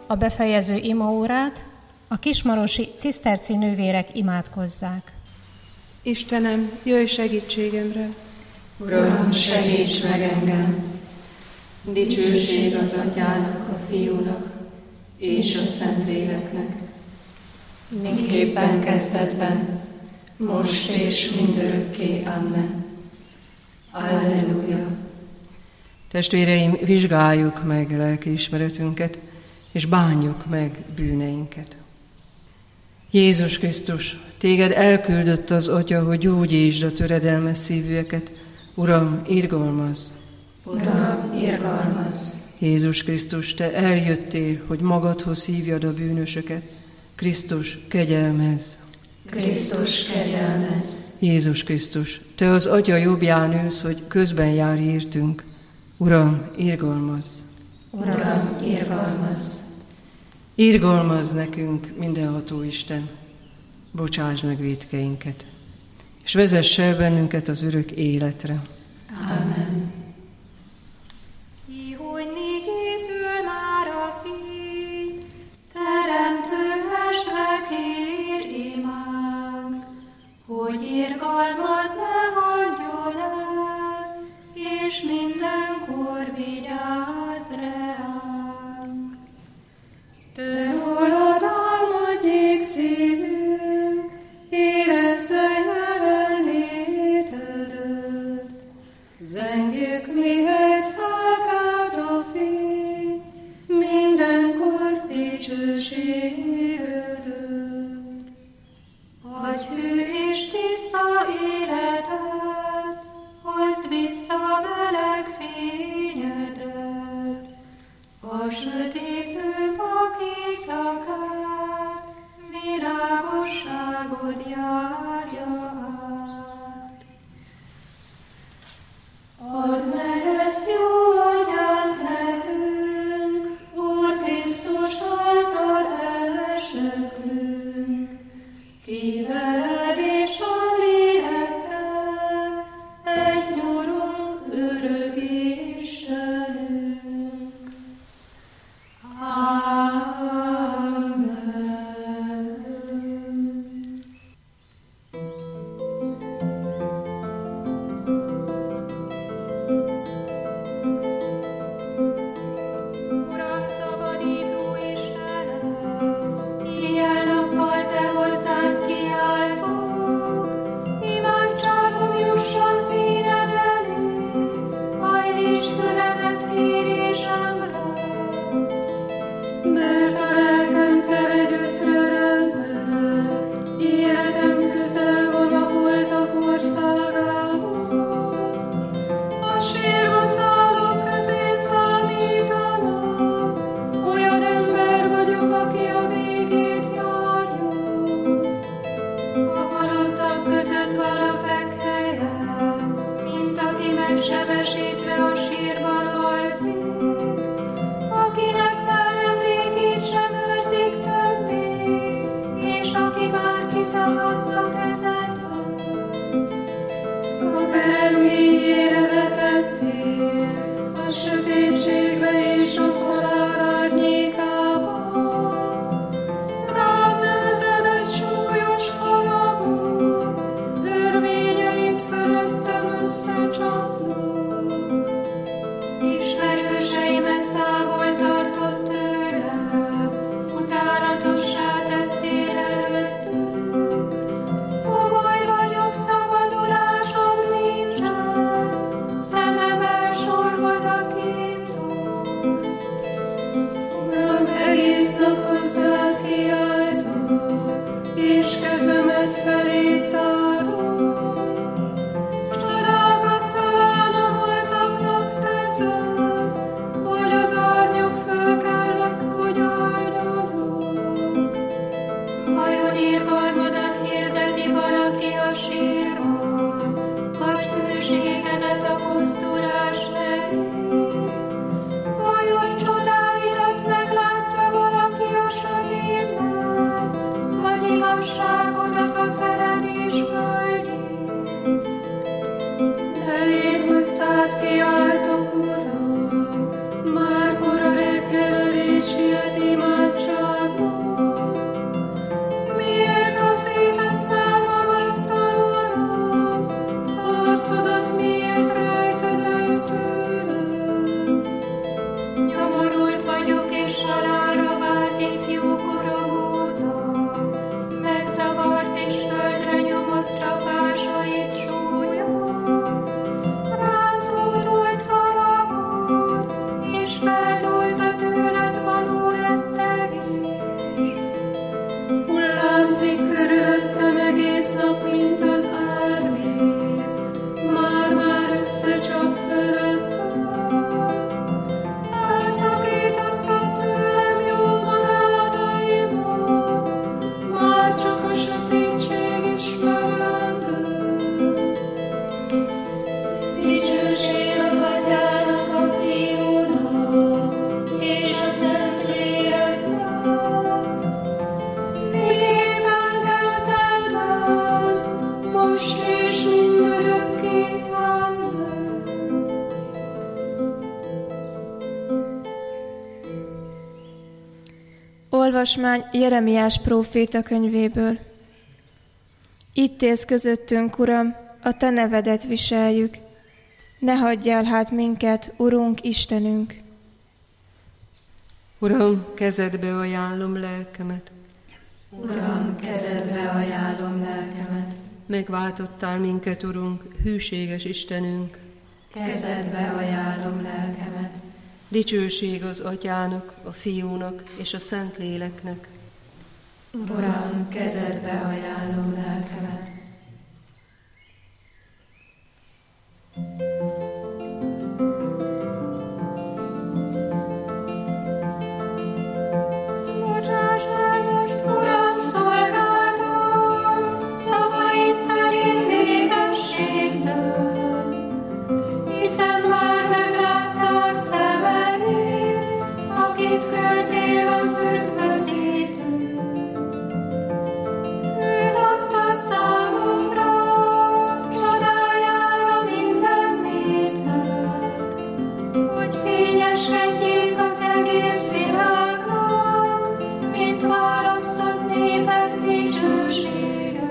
a befejező imaórát a kismarosi ciszterci nővérek imádkozzák. Istenem, jöjj segítségemre! Uram, segíts meg engem! Dicsőség az Atyának, a Fiúnak és a Szentléleknek, miképpen kezdetben, most és mindörökké. Amen. Alleluja! Testvéreim, vizsgáljuk meg lelkiismeretünket, és bánjuk meg bűneinket. Jézus Krisztus, téged elküldött az Atya, hogy gyógyítsd a töredelmes szívűeket. Uram, irgalmazz! Uram, irgalmazz! Jézus Krisztus, te eljöttél, hogy magadhoz hívjad a bűnösöket. Krisztus, kegyelmezz! Krisztus, kegyelmezz! Jézus Krisztus, te az Atya jobbján ülsz, hogy közben járj értünk. Uram, irgalmazz! Uram, irgalmazz! Irgalmazz nekünk, mindenható Isten, bocsásd meg vétkeinket, és vezess el bennünket az örök életre. Amen. Ihojni készül már a fény, teremtő estre kér imánk, hogy irgalmad ne hagyjon el, és mindenkor vigyázz ránk. Te rólad álmodjék szívünk, érezze jelenlétedet. Zengjük, mihelyt felkelt a fény, mindenkor dicsőségedet. Adj hű és tiszta életet, hozd vissza meleg fényedet. A sötétő vak éjszakát, világosságod járja át. Add meg ezt jó atyánk nekünk, Úr Krisztus által elsöprünk, ki veled és a lélekkel, egy nyurunk, örök Istenünk. Amen. Uram, szabadító Istenem, éjjel-nappal te hozzád kiáltok, imádságom jusson színed elé, hajlítsd füledet kérésemre. Mert a lelkem tele gyötrelemmel, életem közel van a holtak országához. A sírba szállók közé számítanak, olyan ember vagyok, aki a végét járja. A halottak között van a fekhelyem, mint aki megsebesítve a sírban alszik, akinek már emléki Olvasmány Jeremiás próféta könyvéből. Itt élsz közöttünk, Uram, a Te nevedet viseljük. Ne hagyjál hát minket, Urunk, Istenünk! Uram, kezedbe ajánlom lelkemet. Uram, kezedbe ajánlom lelkemet. Megváltottál minket, Urunk, hűséges Istenünk. Kezedbe ajánlom lelkemet. Dicsőség az Atyának, a Fiúnak és a Szentléleknek. Uram, kezedbe ajánlom lelkemet. Bocsáss el most, Uram, szolgálatot, szavaid szerint békességtől, hiszen már meglátták szemeid, akit küldtél az üdvözítőt. Őt adtad számunkra, csodájára minden népnek, hogy fényeskedjék az egész világnak, mint választott népek dicsősége.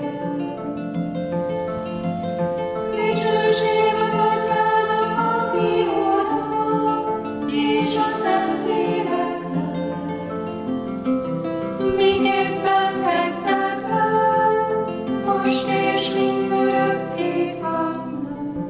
Dicsőség az Atyának, a Fiúnak és a Szentléleknek, miképpen kezdetben, most és mindörökké. Amen.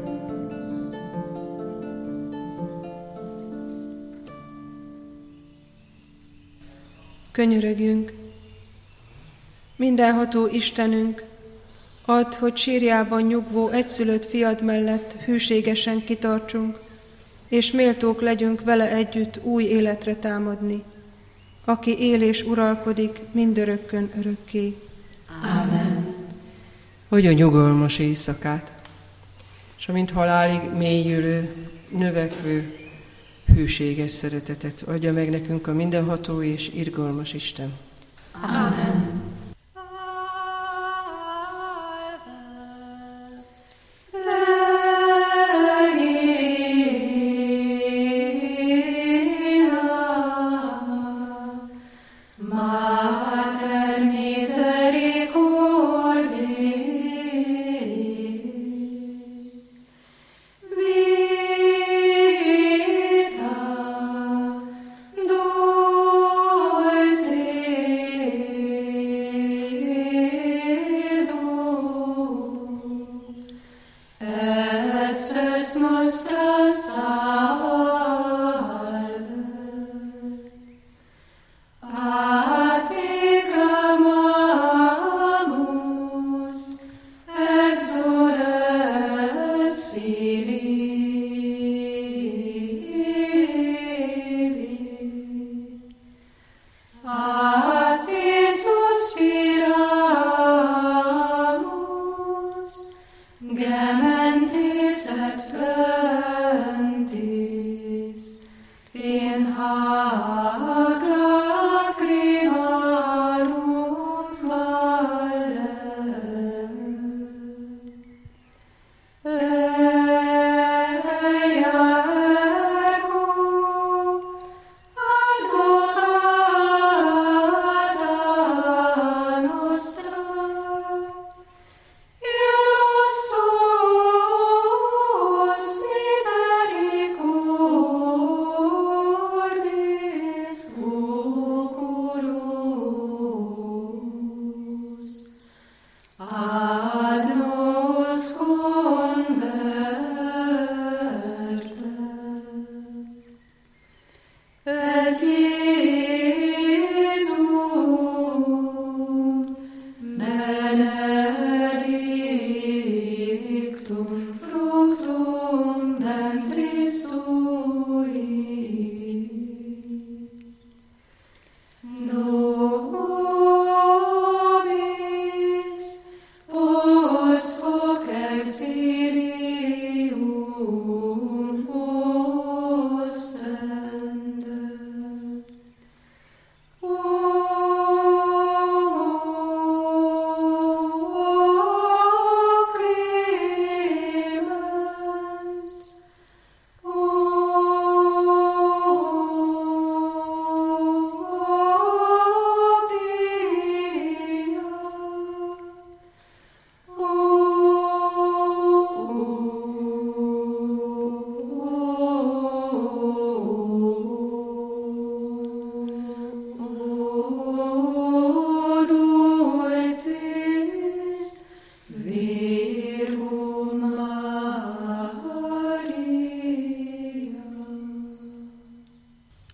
Könyörögjünk! Mindenható Istenünk, add, hogy sírjában nyugvó egyszülött fiad mellett hűségesen kitartsunk, és méltók legyünk vele együtt új életre támadni, aki él és uralkodik mindörökkön örökké. Amen. Hogy a nyugalmas éjszakát, és amint halálig mélyülő, növekvő, hűséges szeretetet adja meg nekünk a mindenható és irgalmas Isten. Amen. Mater misericordiae, vita dulcis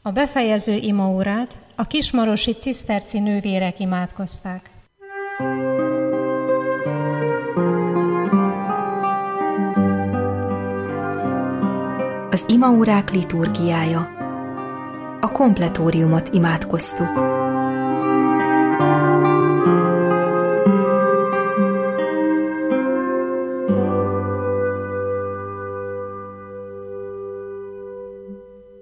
A befejező imaórát a kismarosi ciszterci nővérek imádkozták. Az imaórák liturgiája. A kompletóriumot imádkoztuk.